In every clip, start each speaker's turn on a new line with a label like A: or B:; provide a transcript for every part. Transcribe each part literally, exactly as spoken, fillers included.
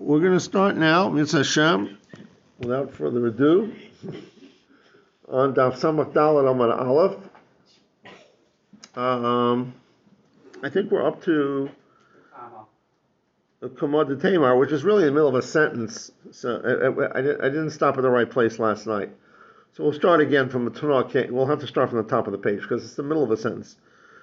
A: we're going to start now, Mitzvah Hashem, without further ado, on Daf Samach Daled Amud Aleph. Um, I think we're up to the Kamad Tamar, which is really in the middle of a sentence. So I, I, I didn't stop at the right place last night. So we'll start again from the Tanakh. We'll have to start from the top of the page because it's the middle of a sentence.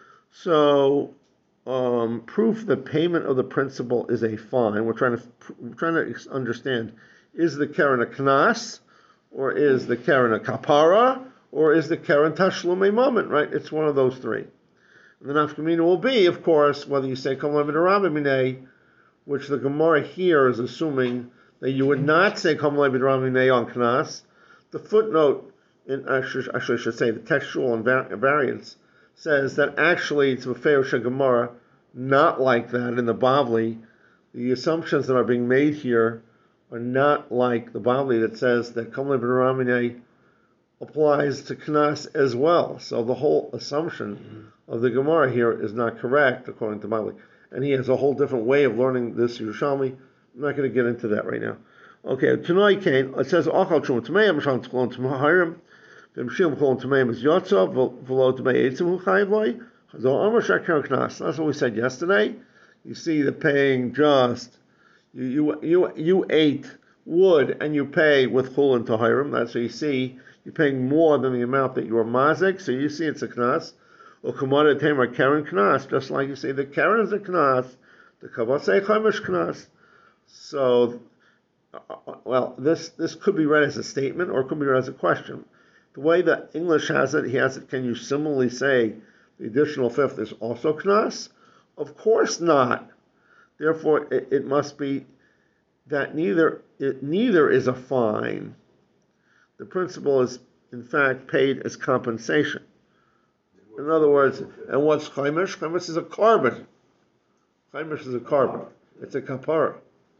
A: So, um, proof that payment of the principal is a fine. We're trying to we're trying to understand: is the keren a knas, or is the keren a kapara, or is the keren tashlumei moment? Right? It's one of those three. And the nafkamina will be, of course, whether you say kol levid rabbi, which the Gemara here is assuming that you would not say kol levid rabbi on knas. The footnote, in actually, actually I should say the textual invariance, says that actually it's a Mefeirish Gemara, not like that in the Bavli. The assumptions that are being made here are not like the Bavli that says that Kol Levid Ramine applies to Knas as well. So the whole assumption of the Gemara here is not correct according to Bavli. And he has a whole different way of learning this Yerushalmi. I'm not going to get into that right now. Okay, tonight came, it says, Achal Chum Tmeim, Mishal Tklon Tmehirim, Vimshim Tklon Tmeim is Yotza, Velo Tmei Eitzim Chayiv Loi, Chazal Amar Shakar Knas. That's what we said yesterday. You see the paying just, you you you you ate wood and you pay with Chulin Tahirim. That's what you see. You're paying more than the amount that you were mazik, so you see it's a Knas. Or Kamada Tamar Karen Knas, just like you say the Karen is a Knas, the Kavasei Chaimish Knas. So, Uh, well, this, this could be read as a statement or it could be read as a question. The way that English has it, he has it, can you similarly say the additional fifth is also knas? Of course not. Therefore, it, it must be that neither it neither is a fine. The principal is, in fact, paid as compensation. In other words, and what's chaimish? Chaimish is a carbon. Chaimish is a carbon. It's a kapara.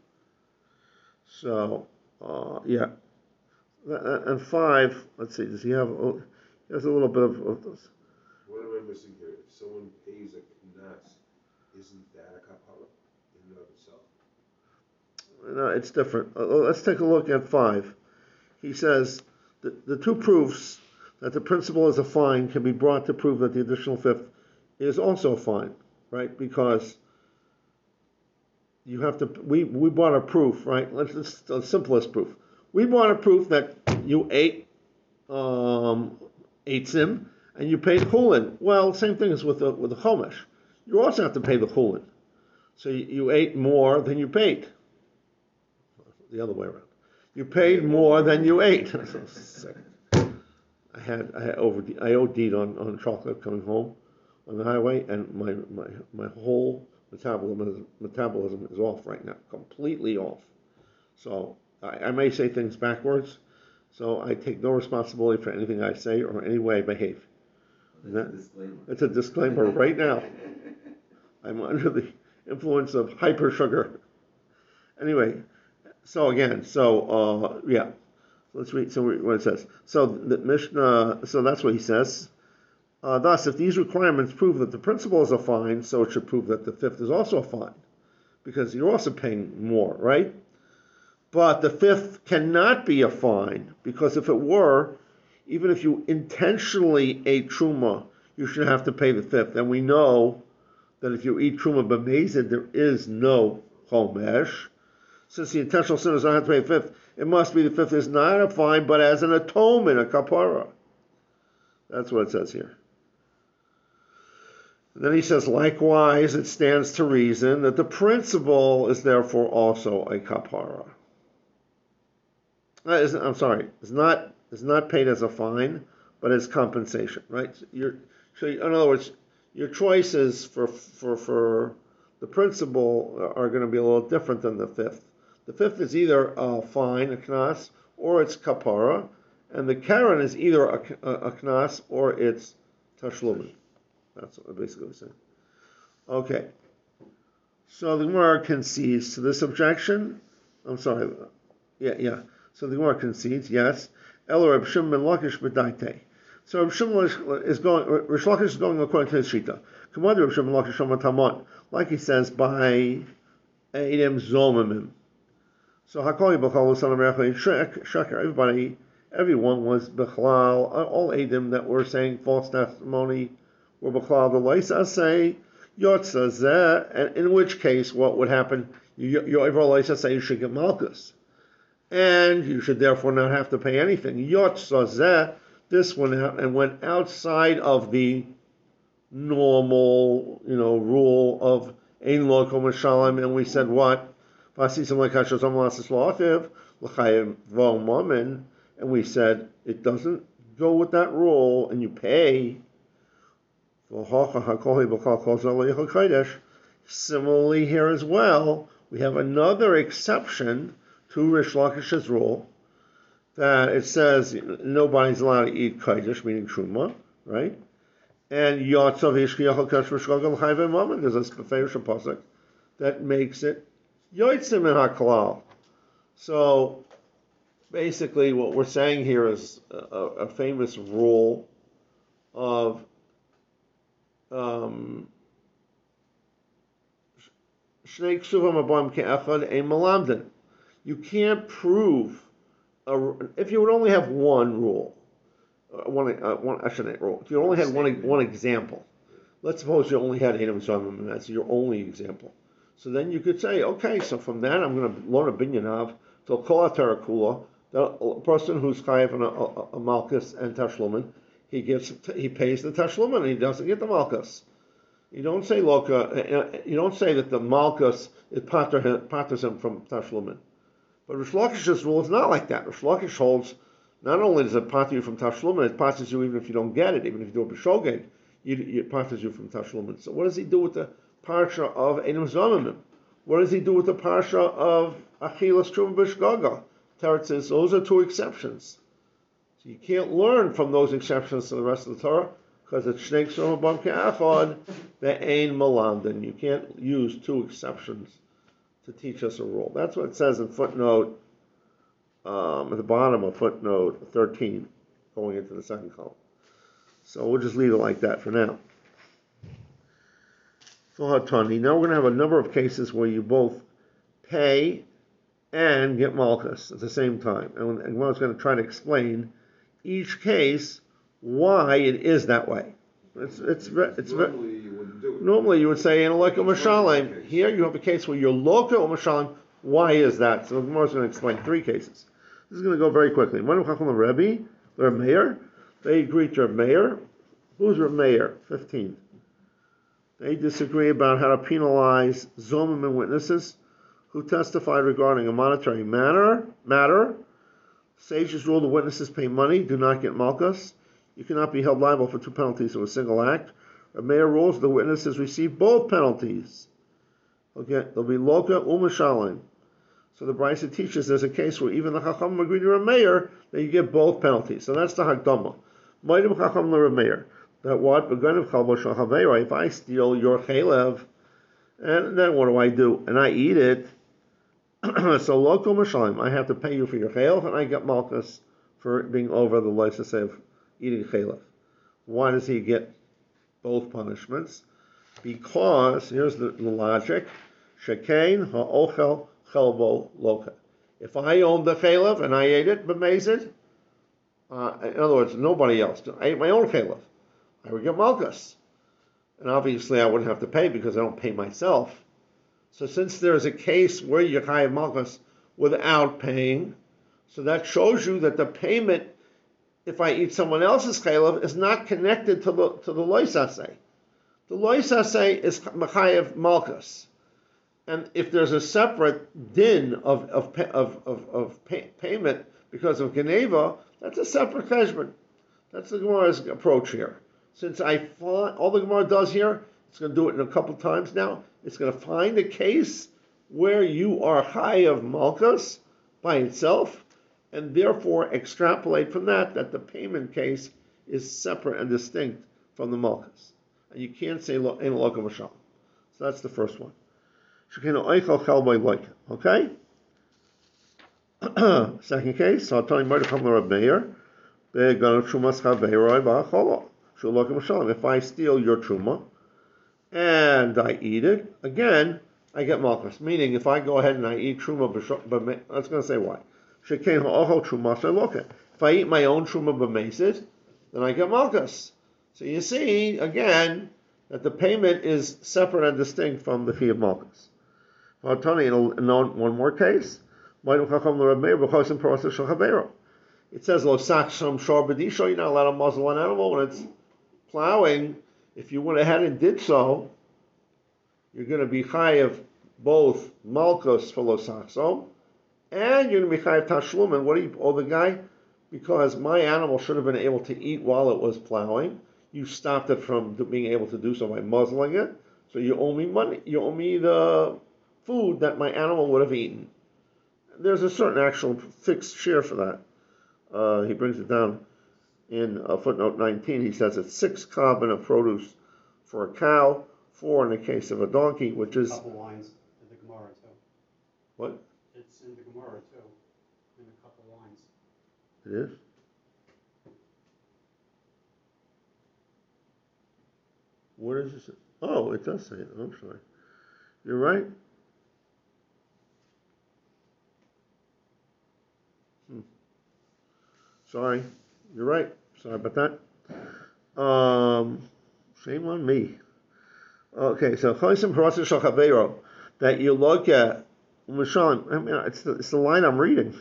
A: So, uh, yeah. And five, let's see, does he have, oh, he has a little bit of, of this.
B: What am I missing here? If someone pays a knas, isn't that a kapara in and of itself?
A: No, it's different. Uh, let's take a look at five. He says, the, the two proofs that the principal is a fine can be brought to prove that the additional fifth is also a fine, right? Because you have to, we, we brought a proof, right? Let's just, the simplest proof. We brought a proof that you ate, um, eitzim, and you paid chulin. Well, same thing as with the, with the chomesh. You also have to pay the chulin. So you, you ate more than you paid. The other way around. You paid more than you ate. I had, I had over, I OD'd on, on chocolate coming home on the highway, and my, my, my whole Metabolism, metabolism is off right now, completely off. So I, I may say things backwards, so I take no responsibility for anything I say or any way I behave. That, it's a disclaimer right now. I'm under the influence of hyper sugar. Anyway, so again, so uh, yeah, let's read. So what it says. So the Mishnah. So that's what he says. Uh, thus, if these requirements prove that the principal is a fine, so it should prove that the fifth is also a fine, because you're also paying more, right? But the fifth cannot be a fine, because if it were, even if you intentionally ate truma, you should have to pay the fifth. And we know that if you eat truma b'mezid, there is no chomesh. Since the intentional sin does not have to pay the fifth, it must be the fifth is not a fine, but as an atonement, a kapara. That's what it says here. And then he says, likewise, it stands to reason that the principal is therefore also a kapara. Uh, is, I'm sorry, it's not it's not paid as a fine, but as compensation, right? So, you're, so in other words, your choices for for for the principal are going to be a little different than the fifth. The fifth is either a fine, a knas, or it's kapara, and the keren is either a, a, a knas or it's tashlumin. That's what I'm basically saying. Okay. So the Gemara concedes to this objection. I'm sorry. Yeah, yeah. So the Gemara concedes, yes. El Reb Shimon ben Lakish b'daitei. So Reb Shimon is going, Rish Lakish is going according to his shita. Kamad Reb Shimon ben Lakish Shama Tamon. Like he says, by Eidim Zomimim. So Hakoli B'chal Son of Sheker, everybody, everyone was B'chlal, all Edim that were saying false testimony were B'chlal the Leisa say, Yotza Zeh, and in which case what would happen? Your overall Leisa say you should get Malchus. And you should therefore not have to pay anything. Yotza Zeh, this went out and went outside of the normal, you know, rule of Ein Local Mashalim, and we said what? And we said it doesn't go with that rule, and you pay. Similarly, here as well, we have another exception to Rish Lakish's rule that it says nobody's allowed to eat kodesh, meaning truma, right? And yotzav ishkiyachal kodesh v'shlogal chayvei mammon. There's a speferish pasuk that makes it yotzim in haklal. So basically, what we're saying here is a, a famous rule of um, shnei ksuvam abam ke'echad ein malamden. You can't prove a, if you would only have one rule. Uh, one, uh, one, I shouldn't rule. If you only had one one example, let's suppose you only had Einam Zomim, and that's your only example. So then you could say, okay, so from that I'm going to learn a binyanav till kol terakula, the person who's chayav a, a, a malchus and tashlumin, he gets he pays the tashlumin and he doesn't get the malchus. You don't say loka. You don't say that the malchus it paters him from tashlumin. But Rish Lakish's rule is not like that. Rish Lakish holds. Not only does it pater you from Tashlumin, it paters you even if you don't get it, even if you do it b'shogeg, it paters you from Tashlumin. So what does he do with the parsha of Einam Zomimim? What does he do with the parsha of Achilas Truma B'Shgaga? Teretz says those are two exceptions. So you can't learn from those exceptions to the rest of the Torah because it's Shnei Ksurim Bam Ke'achad Ve'ein Malamdin. You can't use two exceptions to teach us a rule. That's what it says in footnote. Um, at the bottom of footnote thirteen, going into the second column. So we'll just leave it like that for now. So Hatani, now we're going to have a number of cases where you both pay and get malchus at the same time. And Gemara is going to try to explain each case why it is that way. It's it's it's
B: normally you wouldn't do it.
A: Normally you would say in a loka mashalim. Here you have a case where you're loka or mashalim. Why is that? So Gemara is going to explain three cases. This is going to go very quickly. Manu Chacham the Rebbe, their mayor, they agree to their mayor. Who's their mayor? Fifteen. They disagree about how to penalize zomim and witnesses who testified regarding a monetary matter. Matter. Sages rule the witnesses pay money, do not get malchus. You cannot be held liable for two penalties of a single act. A mayor rules the witnesses receive both penalties. Okay, they'll be loka umashalim. So the Brisa teaches there's a case where even the Chacham agree to a mayor that you get both penalties. So that's the Hakdama. Maidim Chacham le mayor. That what? If I steal your chalev, and then what do I do? And I eat it. So local mashalim, I have to pay you for your chalev, and I get malchus for being over the license of eating chalev. Why does he get both punishments? Because here's the, the logic: shekain ha'ochel chelbo loka. If I owned the chalev and I ate it, b'mezid, uh, in other words, nobody else. I ate my own chalev. I would get malchus. And obviously I wouldn't have to pay because I don't pay myself. So since there's a case where you have malchus without paying, so that shows you that the payment, if I eat someone else's chalev, is not connected to the to the loisaseh. The loisaseh is mechayev malchus. And if there's a separate din of of of of, of pay, payment because of geneva, that's a separate cheshbon. That's the Gemara's approach here. Since I find all the Gemara does here, it's going to do it in a couple times now. It's going to find a case where you are high of malchus by itself, and therefore extrapolate from that that the payment case is separate and distinct from the malchus, and you can't say lo ein loka v'sham. So that's the first one. Okay. Second case. So I'm telling you, come to Reb Meir. If I steal your truma and I eat it, again, I get malchus. Meaning, if I go ahead and I eat truma b'mesid, that's going to say why. Shekein ha'ochel truma shaloket. If I eat my own truma b'mesid, then I get malchus. So you see, again, that the payment is separate and distinct from the fee of malchus. I'll tell you in one more case. It says, Lo saksham shor b'disho, you're not allowed to muzzle an animal when it's plowing. If you went ahead and did so, you're going to be chayav both malchus for lo saksham, and you're going to be chayav tashlum. And what do you owe the guy? Because my animal should have been able to eat while it was plowing. You stopped it from being able to do so by muzzling it. So you owe me money. You owe me the food that my animal would have eaten. There's a certain actual fixed share for that. Uh, he brings it down in uh, footnote nineteen. He says it's six carbon of produce for a cow, four in the case of a donkey, which is...
C: A couple lines in the Gemara, too.
A: What?
C: It's in the Gemara, too, in a couple lines.
A: It is? What does it say? Oh, it does say it. I'm sorry. You're right. Hmm. Sorry. You're right. Sorry about that. Um, shame on me. Okay, so that you look at, I mean, it's the, it's the line I'm reading.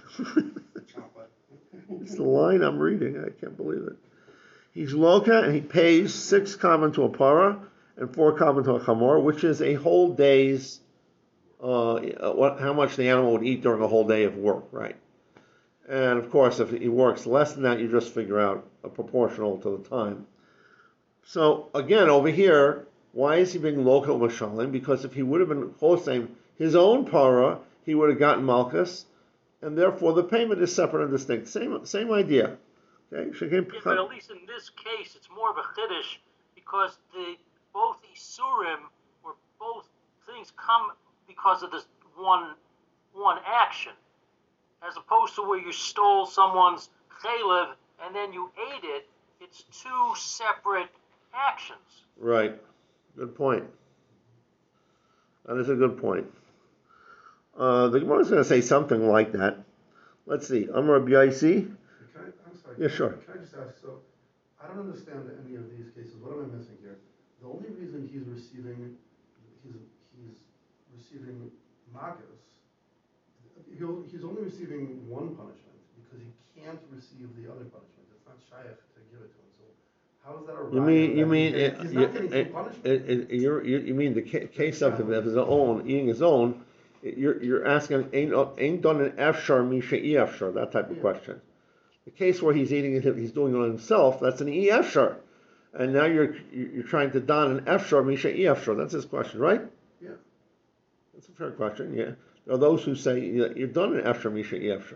A: It's the line I'm reading. I can't believe it. He's loka and he pays six carbon to a para and four carbon to a chamor, which is a whole day's, uh, what, how much the animal would eat during a whole day of work, right? And of course, if he works less than that, you just figure out a proportional to the time. So again, over here, why is he being local mashalim? Because if he would have been chosem his own para, he would have gotten malchus, and therefore the payment is separate and distinct. Same same idea. Okay,
D: yeah, but at least in this case, it's more of a chiddush because the both isurim or both things come because of this one one action, as opposed to where you stole someone's chaylev and then you ate it. It's two separate actions.
A: Right. Good point. That is a good point. Uh, the Gemara is going to say something like that. Let's see. Amar Rabbi Yaisi.
E: Can I, I'm sorry.
A: Yeah, sure.
E: Can I just ask? So, I don't understand any of these cases. What am I missing here? The only reason he's receiving, he's he's receiving magus. He'll, he's only receiving one punishment because he can't receive the other punishment. It's not shaykh to give it to him. So, how is that a?
A: You mean you mean
E: he's,
A: it,
E: he's
A: you,
E: not getting
A: it,
E: two punishments.
A: it, it, you're, you you mean the ca- case of, of his own eating his own? You're you're asking ain't ain't done an efshar misha e efshar, that type of
E: Yeah.
A: question. The case where he's eating it, he's doing it on himself. That's an e efshar, and now you're you're trying to don an efshar misha e efshar. That's his question, right?
E: Yeah.
A: That's a fair question. Yeah. There are those who say you're done an efshar misha e efshar.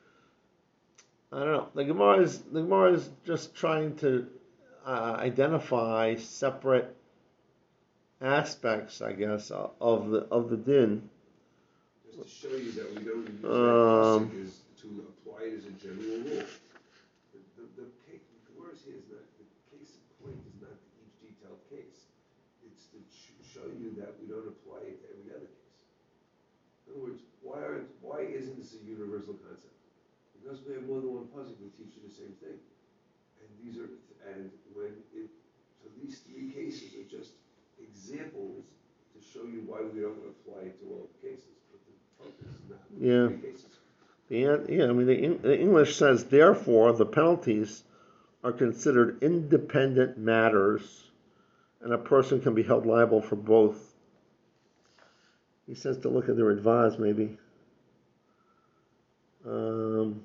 A: I don't know. The Gemara is the Gemara is just trying to uh, identify separate aspects, I guess, of the of the din.
B: Just to show you that we don't use
A: Um,
B: that pasuk is to apply it as a general rule. The, the, the case, the words here is not, the case in point is not each detailed case. It's to sh- show you that we don't apply it to every other case. In other words, why aren't, why isn't this a universal concept? Because we have more than one pasuk, we teach you the same thing. And these are, and when it, so these three cases are just examples to show you why we don't apply it to all the cases.
A: Yeah. Yeah, yeah. I mean, the, the English says, therefore, the penalties are considered independent matters, and a person can be held liable for both. He says to look at the Ridvaz, maybe. Um,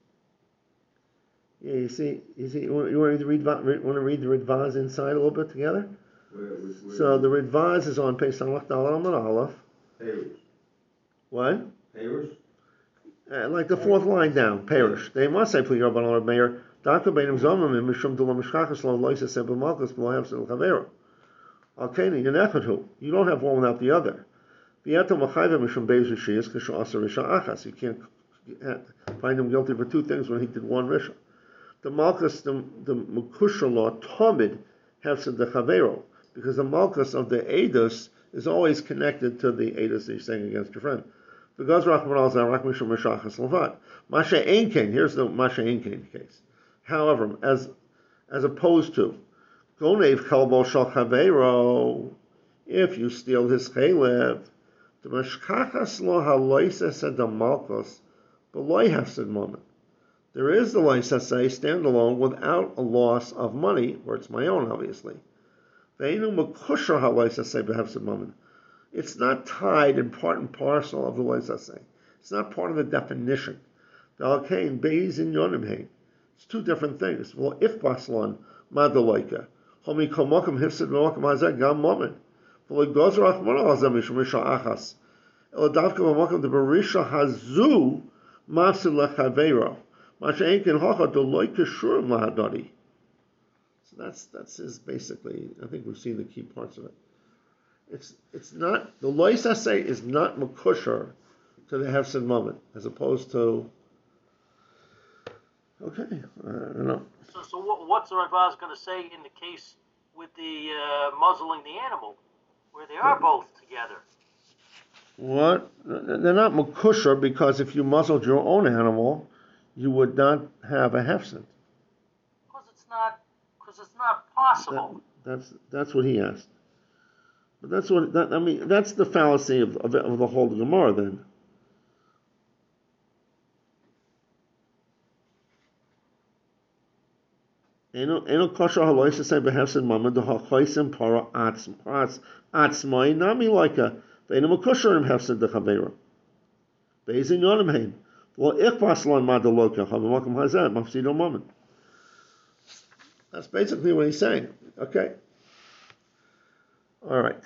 A: yeah, you see, you see, you want, you want to read, want to read the Ridvaz inside a little bit together?
B: Where, where, where
A: So the Ridvaz is on page Samach Dalal Amud Aleph.
F: Parish.
A: What?
F: Parish?
A: Uh, like the fourth line down, parish. They must say, please, Rabban Lord Mayor, Daka Beinim Zomamim, Mishum Dula Mishkachas Lo Loisa Sebel Malchus, Belohem Sebel Chavero. Alkeni, Yenechatu. You don't have one without the other. Vieto Machaiva Mishum Beis Rishis, Kishu Asa Risha Achas. You can't find him guilty for two things when he did one Risha. The Malchus, the, the Mekusha law, Tomid, Hefsed the Chavero. Because the Malchus of the Eidos is always connected to the Eidos that you're saying against your friend. Because Rachman al Zarak Mishum Meshachas Levad. Masha Einkein, here's the Masha Einkein case. However, as as opposed to Gonev Kalbo Shal Chaveiro, if you steal his chaylev, the Meshkachas Lo Haloisa said the Malkos, Beloy Hefsid moment. There is the Loisa say standalone without a loss of money, where it's my own, obviously. Veinu Makusha Haloisa say Behefsid moment. It's not tied in part and parcel of the Loisa say. It's not part of the definition. The Alkain Beis in Yonimhein. It's two different things. Well, if Baslon Madaloika, Homi Komokam Hefsid Moakam Hazek Gam moment. Well, it goes Rachman al Zamishum Misha Achas. Eladavka Moakam the Berisha Hazu Mafsid Lechaveiro. So that's that's his basically. I think we've seen the key parts of it. It's it's not the lois say is not makusher to the hefsid moment as opposed to. Okay, I don't know.
D: So, so what, what's the Radbaz going to say in the case with the uh, muzzling the animal, where they are both together?
A: What? They're not makusher because if you muzzled your own animal, you would not have a hefsid.
D: Because it's not, because it's not possible.
A: That, that's that's what he asked. But that's what that, I mean. That's the fallacy of of, of the whole Gemara. Then. Eno kosher halois say behefsid mama the hachoisim para atzm atzmai nami loika. Ve'eno kosher im hefsid the chavera. Beizin yonim hein. Well, if Baslan Madaloka, Hamamakam Hazat, Mafsido Moment. That's basically what he's saying. Okay. All right.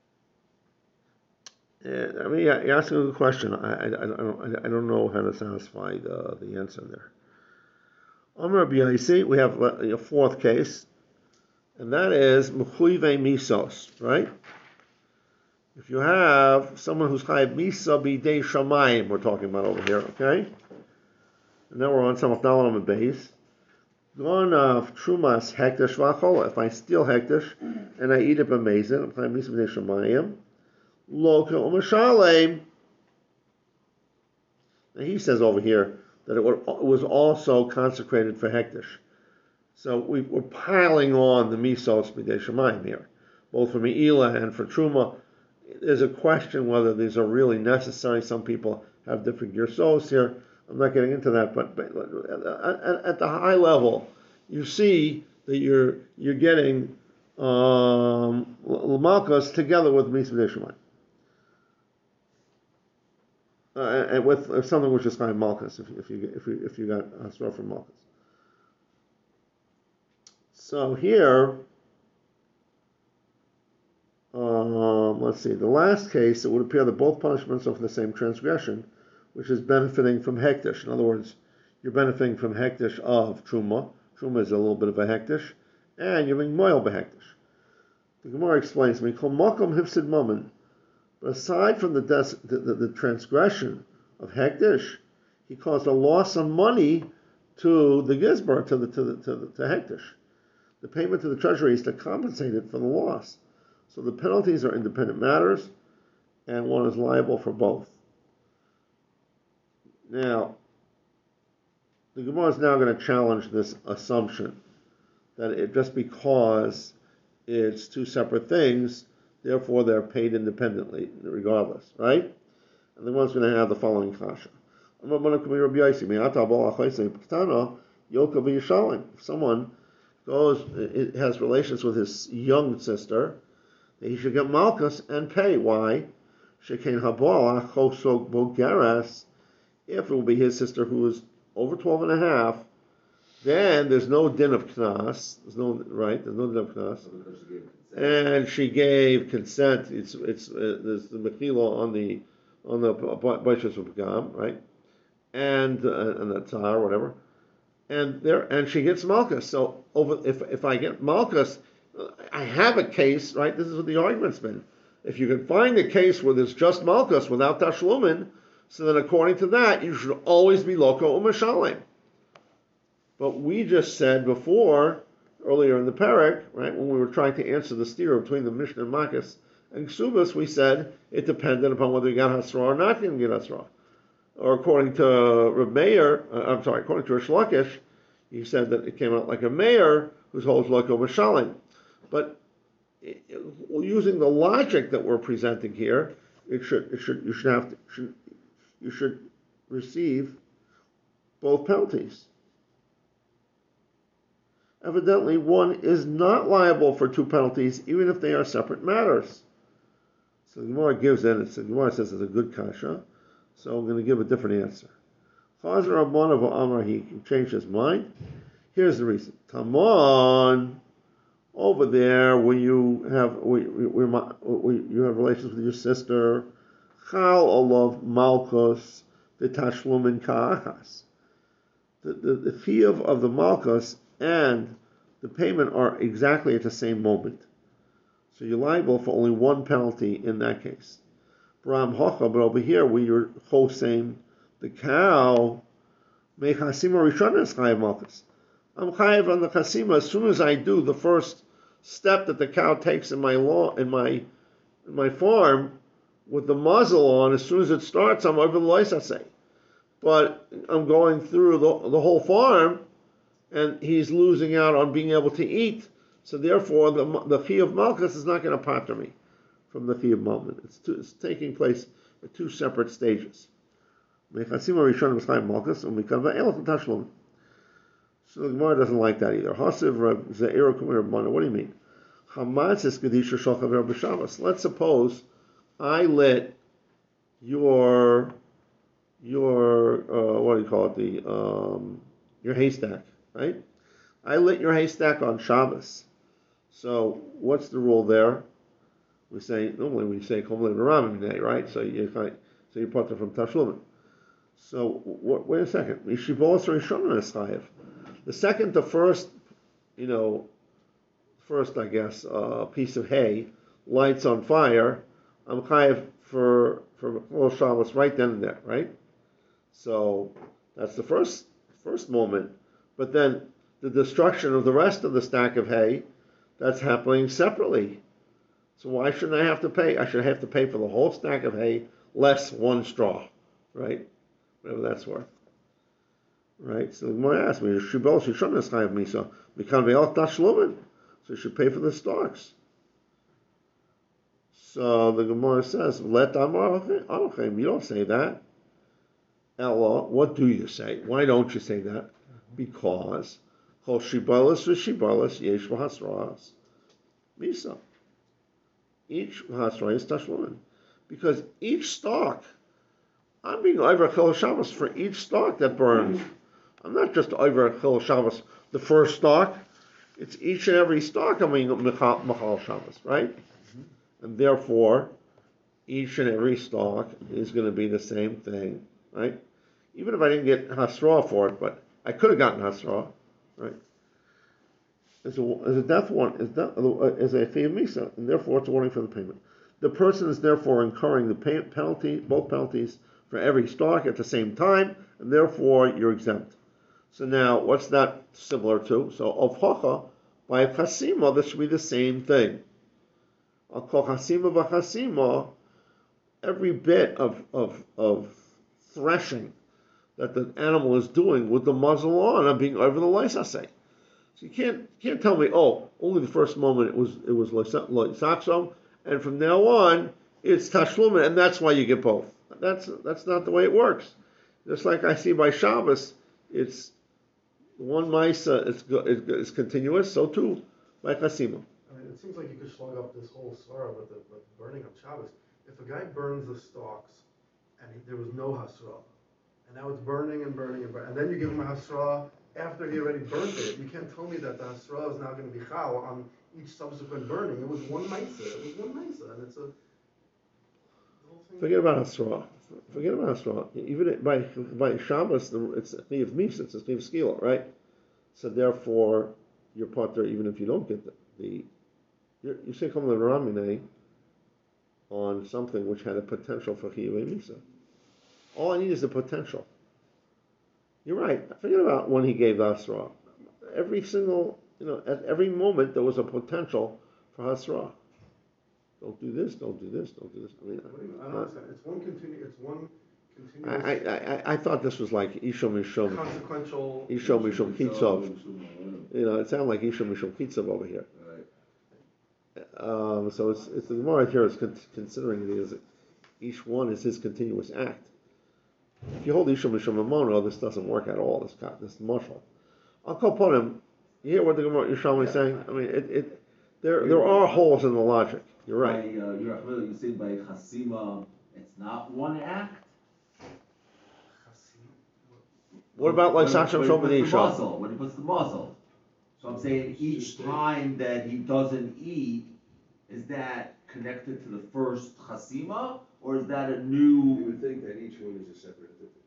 A: Uh, I mean, you're asking a good question. I, I, I, don't, I don't know how to satisfy the, the answer there. Amar B'Yaisi, we have a fourth case, and that is Mechuive Misos, right? If you have someone who's chayav misa b'dei shamayim, we're talking about over here, okay? And now we're on some of Dalam and Beis. Gone of trumas hektish v'achola. If I steal hektish and I eat it b'mezid, I'm chayav misa b'dei shamayim. Loka u'mashalem. Now he says over here that it was also consecrated for hektish. So we, we're piling on the misos b'dei shamayim here, both for me'ila and for truma. There's a question whether these are really necessary. Some people have different gersos here. I'm not getting into that, but, but at, at the high level, you see that you're you're getting um, Malchus together with Misa B'dei uh, and with something which is kind of Malchus, if, if you if you if you got Asra from Malchus. So here. Um, let's see. The last case, it would appear that both punishments are for the same transgression, which is benefiting from hektish. In other words, you're benefiting from hektish of truma. Truma is a little bit of a hektish, and you're being moil behektish. The Gemara explains to me, "Kol makom hifsid mammon." But aside from the, des- the, the the transgression of hektish, he caused a loss of money to the gizbar, to the to the to, the, to hektish. The payment to the treasury is to compensate it for the loss. So the penalties are independent matters, and one is liable for both. Now, the Gemara is now going to challenge this assumption that it just because it's two separate things, therefore they're paid independently, regardless, right? And the one's going to have the following kasha. If someone goes, it has relations with his young sister, he should get malchus and pay. Why? Shekain habala chosok bogeras. If it will be his sister who is over twelve and a half, then there's no din of knas. There's no right. There's no din of knas. And she gave consent. It's it's uh, there's the mechila on the on the baishas of pagam, right? And uh, and the tzar, whatever. And there and she gets malchus. So over if if I get malchus, I have a case, right? This is what the argument's been. If you can find a case where there's just malchus without tashlumin, so then according to that, you should always be loko u'mashalem. But we just said before, earlier in the parak, right, when we were trying to answer the steer between the Mishnah and Makkas And Ksubas, we said, it depended upon whether you got Hasra or not, you didn't get Hasra. Or according to Reb Meir, uh, I'm sorry, according to Rish Lakish, he said that it came out like a mayor who holds Loko Mashalim. But it, it, using the logic that we're presenting here, it should, it should, you should have to, should, you should receive both penalties. Evidently, one is not liable for two penalties, even if they are separate matters. So the Gemara gives in, the Gemara says it's a good kasha, so I'm going to give a different answer. Chazer Rabban of Amar, he changed his mind. Here's the reason. Tamon, over there, when you have we, we, we, you have relations with your sister, Chal Olav Malchus, the Tashlumin Ka'achas. The, the, the fee of, of the Malchus and the payment are exactly at the same moment. So you're liable for only one penalty in that case. Bram Hocha, but over here where you're chosing the cow, Mechasima Rishon is Chayav Malchus. I'm Chayav on the Chasima as soon as I do the first step that the cow takes in my law in my in my farm with the muzzle on. As soon as it starts, I'm over the loisaseh. But I'm going through the, the whole farm, and he's losing out on being able to eat. So therefore, the the fee of Malchus is not going to pater me from the fee of Malchus. It's, two, it's taking place at two separate stages. So the Gemara doesn't like that either. What do you mean? Let's suppose I lit your your uh, what do you call it? The um, your haystack, right? I lit your haystack on Shabbos. So what's the rule there? We say normally we say Kol Ramin, right? So you so you put it from Tashlumin. So w- wait a second. The second to first, you know, first I guess uh, piece of hay lights on fire. I'm chayav for for Chol Shabbos right then and there, right? So that's the first first moment. But then the destruction of the rest of the stack of hay, that's happening separately. So why shouldn't I have to pay? I should have to pay for the whole stack of hay less one straw, right? Whatever that's worth. Right? So the Gemara asked me, Shibol Shishon is chayav misa. We can't be all tashlumin. So you should pay for the stalks. So the Gemara says, Let Amar Anochem. You don't say that. Ella, what do you say? Why don't you say that? Because Kol Shibalas v'Shibalas Yesh v'Hasras Misa. Each Hasra is tashlumin. Because each stalk, I'm being over Chol Shabbos for each stalk that burns. I'm not just over Chol Shabbos, the first stalk. It's each and every stalk I'm being Machal Shabbos, right? Mm-hmm. And therefore, each and every stalk is going to be the same thing, right? Even if I didn't get Hasra for it, but I could have gotten Hasra, right? As a, as a death warrant, as, death, as a fee of Misa, and therefore it's a warning for the payment. The person is therefore incurring the pay, penalty, both penalties, for every stalk at the same time, and therefore you're exempt. So now, what's that similar to? So, of Hocha, by a Chasima, this should be the same thing. I'll call Chasima v'Chasima, every bit of, of, of threshing that the animal is doing with the muzzle on, I'm being over the loisaseh. So you can't can't tell me, oh, only the first moment it was it was loisaksom, and from now on it's tashlumin, and that's why you get both. That's that's not the way it works. Just like I see by Shabbos, it's one maisa is is continuous. So too by Chasima.
E: I mean, it seems like you could slug up this whole svara with the, with the burning of Shabbos. If a guy burns the stalks and he, there was no hasra, and now it's burning and burning and burning, and then you give him a hasra after he already burnt it, you can't tell me that the hasra is now going to be chal on each subsequent burning. It was one maisa. It was one maisa, and it's a
A: Forget about Hasra. Forget about Hasra. Even by by Shabbos, it's a Chiv Misa, it's a Chiv Skila, right? So therefore, you're part there even if you don't get the, the you say Kol Ramine on something which had a potential for Chiv Misa. All I need is the potential. You're right. Forget about when he gave the Hasra. Every single, you know, at every moment there was a potential for Hasra. don't do this, don't do this, don't do this. I mean,
E: What do you- I don't
A: uh,
E: understand, it's one continu, it's one
A: I, I,
E: continuous
A: I, I thought this was like Isha Mishum,
E: consequential.
A: Isha Mishum Kitzov. You know, it sounded like Isha Mishum Kitzov over here. Um, so it's, it's the Gemara here is con- considering it as each one is his continuous act. If you hold Isha Mishum Mamono, this doesn't work at all. This got this marshal. I'll call upon him. You hear what the Gemara Yerushalmi is saying? I mean, it, it there there are holes in the logic. You're right.
F: By, uh, you're really you say by chasima, it's not one act.
A: What about like
F: When-
A: Sachem
F: when he puts the
A: Shobadisha?
F: muzzle, when he puts the muzzle. So I'm saying each time that he doesn't eat, is that connected to the first chasima, or is that a
B: You
F: new?
B: would think that each one is a separate entity,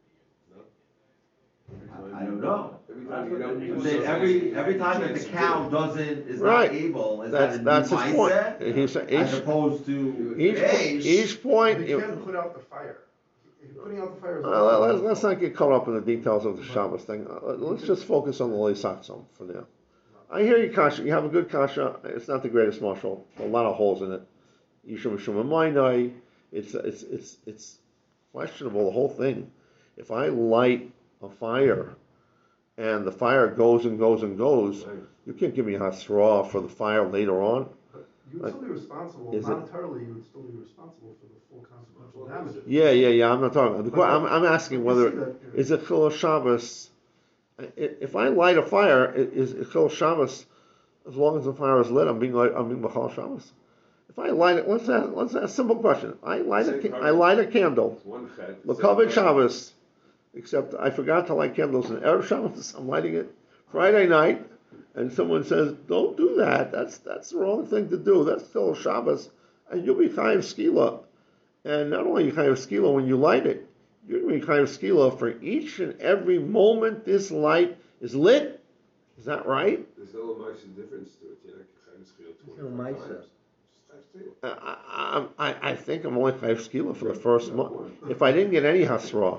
B: no?
F: I, I don't know.
B: Every time you don't.
F: I'm
B: do
F: saying
B: something,
F: every every time that the
B: chance to
F: cow
B: do it.
F: doesn't is
A: Right.
F: not able, is
A: That's
F: that a
A: that's
F: new
A: his point.
F: mindset?
A: He's saying
F: As
A: each
F: opposed to
A: each
F: Eish,
A: each point.
E: But he can't put out the fire. He- Putting out the fire is.
A: Well, let's, let's not get caught up in the details of the Shabbos thing. Uh, Let's just focus on the Leisatzom for now. I hear you, Kasha. You have a good Kasha. It's not the greatest marshal. A lot of holes in it. Yishum Shum Amainai. It's it's it's it's questionable, the whole thing. If I light a fire and the fire goes and goes and goes, you can't give me a hasra for the fire later on.
E: But you would still be responsible,
A: Is it-
E: monetarily, you would still be responsible for the full consequential damage.
A: Yeah, yeah, yeah. I'm not talking. The, que- I'm I'm asking
E: You
A: whether
E: see that, yeah.
A: is it Chil Shabbos. I- If I light a fire, i- is it Chil Shabbos? As long as the fire is lit, I'm being like I'm being B'chal Shabbos. If I light it, let's ask, let's ask a simple question. I light a ca- I light a candle.
B: It's one chet.
A: L'kavod Shabbos. Except I forgot to light candles in Erev Shabbos. I'm lighting it Friday night, and someone says, "Don't do that. That's that's the wrong thing to do. That's still Shabbos, and you'll be chayav skila." And not only you chayav skila when you light it, you're going to be chayav skila for each and every moment this light is lit. Is that right?
B: There's no Lamaisa difference to it, you're not chayav skila
G: no
B: twenty-five
G: Maisa.
B: times. Just chayav skila.
A: I, I, I I think I'm only chayav skila for the first month. If I didn't get any hasra,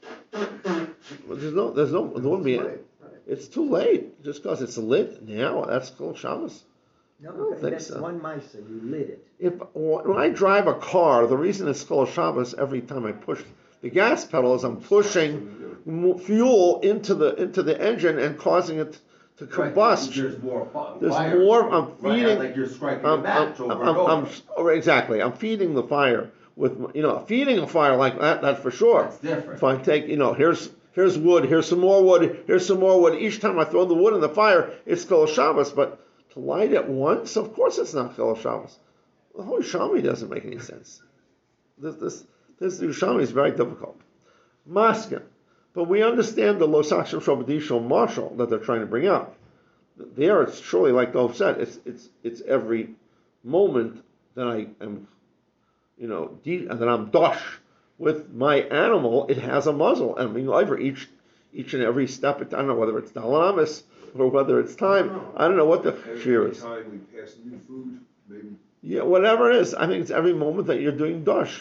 A: well, there's no, there's no, there wouldn't be.
E: Right, right.
A: It's too late. Just because it's lit now, that's called Shabbos.
G: No,
A: I don't
G: okay,
A: think
G: that's
A: so.
G: one mice, you lit it.
A: If when I drive a car, the reason it's called Shabbos every time I push the gas pedal is I'm pushing mo- fuel into the into the engine and causing it to
F: Right,
A: combust.
F: There's more fi-
A: There's
F: fire.
A: more. I'm
F: Right,
A: feeding.
F: like you're striking
A: I'm,
F: a match
A: I'm,
F: over
A: I'm,
F: and over.
A: I'm- oh, exactly. I'm feeding the fire with you know feeding a fire like that. That's for sure.
F: That's different.
A: If I take you know here's here's wood, here's some more wood, here's some more wood. Each time I throw the wood in the fire, it's called Shabbos. But to light it once, of course, it's not called Shabbos. The whole Shami doesn't make any sense. This this this Shami is very difficult. Maskin, but we understand the Losakshim Shabadishal marshal that they're trying to bring out. There, it's surely like Dov said. It's it's it's every moment that I am, you know, de- that I'm dosh with my animal. It has a muzzle, and I mean, over each each and every step. It, I don't know whether it's dalanamis or whether it's time. I don't know what the
B: Every
A: shear is.
B: time we pass new food, maybe.
A: Yeah, whatever it is. I think it's every moment that you're doing dosh.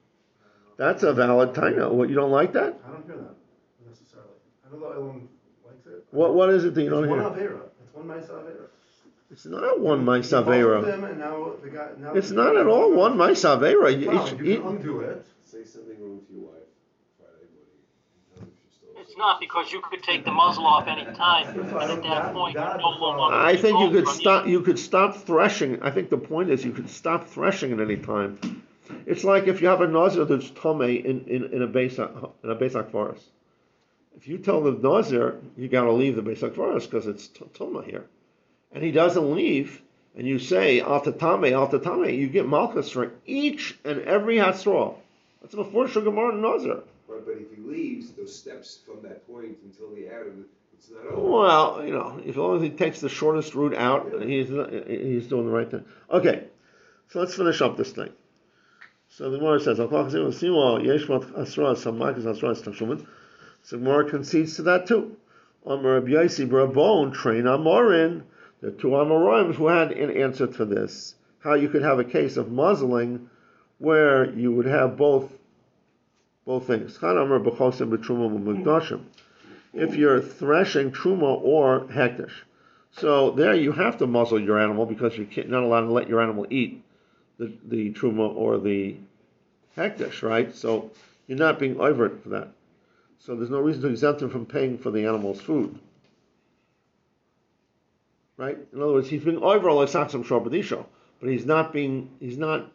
A: That's a valid taina. What, you don't like that?
E: I don't hear that necessarily. I know the Elam likes it.
A: What what is it that you don't
E: It's one
A: hear?
E: Avera. It's one Maisa Avera.
A: It's not one
E: You both
A: Maisavera.
E: them and now the guy, now
A: It's
E: the-
A: not at all one Maisavera.
E: Well,
A: Each,
E: you
A: each,
E: can undo it.
B: Say something wrong to your wife Friday morning. and tell her she's still
D: It's
B: sick.
D: not because you could take the muzzle off any time,
E: That's
D: and
E: why I
D: at
E: don't-
D: that
E: that-
D: point, you
E: that
D: no
E: before-
D: longer.
A: I think you could
D: from
A: stop. You could stop threshing. I think the point is you could stop threshing at any time. It's like if you have a nazir that's tome in, in, in a besak in a besak forest. If you tell the nazir you got to leave the besak forest because it's t- tuma here, and he doesn't leave, and you say al tatame al tatame, you get malchus for each and every hasra. That's before Shugamar and nazir.
B: Right, but if he leaves, those steps from that point until the out of it, it's not over.
A: Well, you know, as long as he takes the shortest route out, he's he's doing the right thing. Okay, so let's finish up this thing. So the Gemara says, so the Gemara concedes to that too. Amar Rabbi Yosi Barabon, train Amorin. There are two Amorim who had an answer to this. How you could have a case of muzzling where you would have both both things. If you're threshing truma or hektish. So there you have to muzzle your animal because you're not allowed to let your animal eat the, the truma or the hekdesh, right? So you're not being over it for that. So there's no reason to exempt him from paying for the animal's food. Right? In other words, he's being over like saksam sharbadisho, but he's not being, he's not.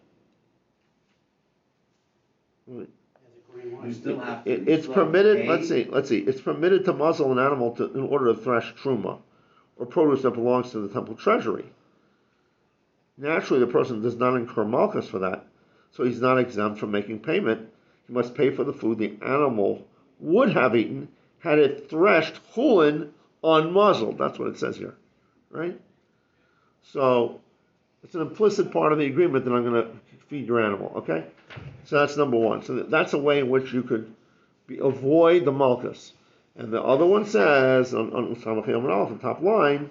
C: Has a green
F: You
C: line.
F: still have to.
A: It,
F: you
A: it's
F: still have to
A: permitted.
F: pay.
A: Let's see. Let's see. It's permitted to muzzle an animal to, in order to thresh truma, or produce that belongs to the temple treasury. Naturally, the person does not incur malchus for that, so he's not exempt from making payment. He must pay for the food the animal would have eaten had it threshed chulin unmuzzled. That's what it says here, right? So it's an implicit part of the agreement that I'm going to feed your animal. Okay, so that's number one. So that's a way in which you could be, avoid the malchus. And the other one says on on the top line,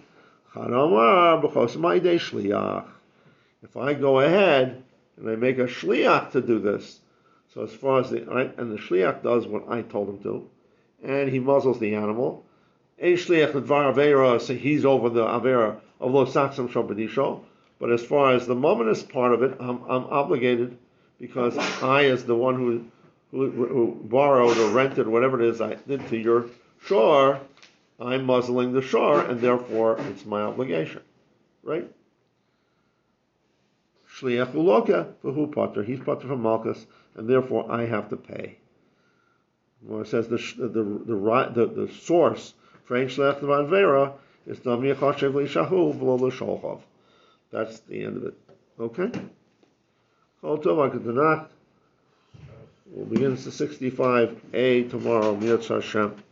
A: if I go ahead and I make a shliach to do this, so as far as the right, and the shliach does what I told him to, and he muzzles the animal, a shliach l'dvar avera, so he's over the avera of lo saksam shabadisho. But as far as the momentous part of it, I'm I'm obligated because I, as the one who who, who borrowed or rented whatever it is I did to your shore, I'm muzzling the shore, and therefore it's my obligation, right? Shliach uloka v'hu pater. He's pater from malchus, and therefore I have to pay. Well, it says the the the the, the, the source for ein shliach l'van vera is dam yachashev leishahu v'lo l'sholchov. That's the end of it. Okay. Kol tov ha'ketanach. We'll begin to sixty-five A tomorrow. Mitzvah Hashem.